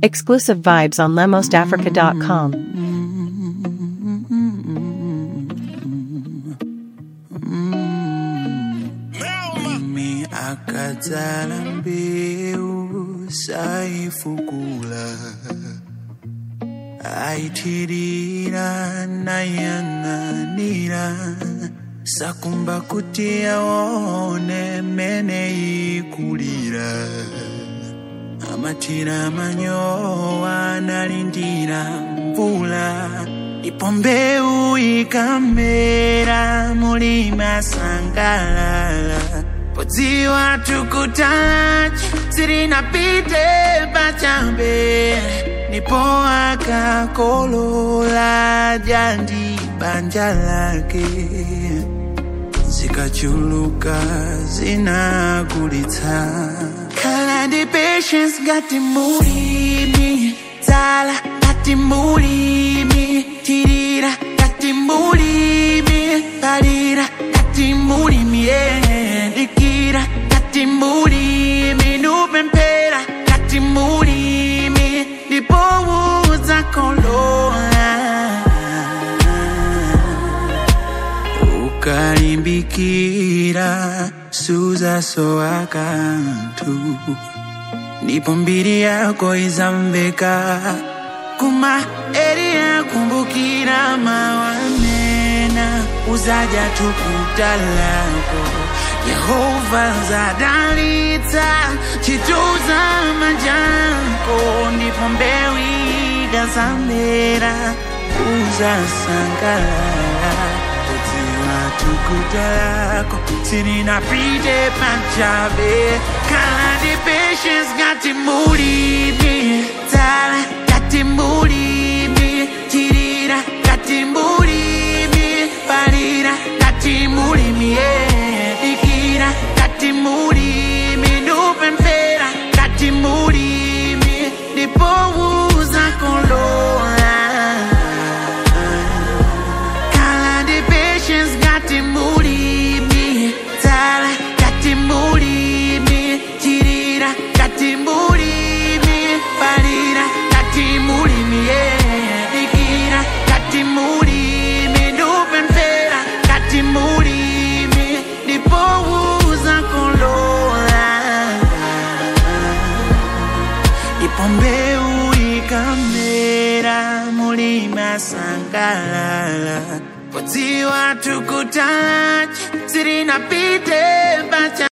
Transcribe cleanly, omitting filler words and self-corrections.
Exclusive vibes on lemosafrica.com. Mimi akazala mbiu saifukula, aitirira nayanganira, sakumba kuti aone mene ikulira. Amatira manyowa nalindira mvula, ipo mbeu ikamera mulima sangalala. Podziwa tukutachi sirinapite pachambe, nipo akakolola jandi banja lake. Zikachuluka zinakulitsa, Kalandi patience gati mulimi, Zala gati mulimi, Tirira gati mulimi, Parira gati mulimi, Dikira gati mulimi, Nupempera gati mulimi, Nipo uza kolola. Ukalimbikira suza so akantu, nipo mbiri yako izambeka, kuma eri ya kumbukira mawanena, uzaja tukuta lako. Yehova zadalita chituza majanko, nipo mbewi gazambera uza sangala. Tukutalako sirinapite panchabe, Kalandi patience gati mulimi, Zala gati mulimi, Tirira gati mulimi, Parira gati mulimi, Dikira gati mulimi, Nupempera gati mulimi, Nipo uza kolola. Gati mulimi, Zala gati mulimi, Tirira gati mulimi, Parira gati mulimi, Dikira gati mulimi, Nupempera gati mulimi, Nipo uza kolola. Ipo mbeu ikamera mulima sangalala. Podziwa tukutachi sirinapite pacha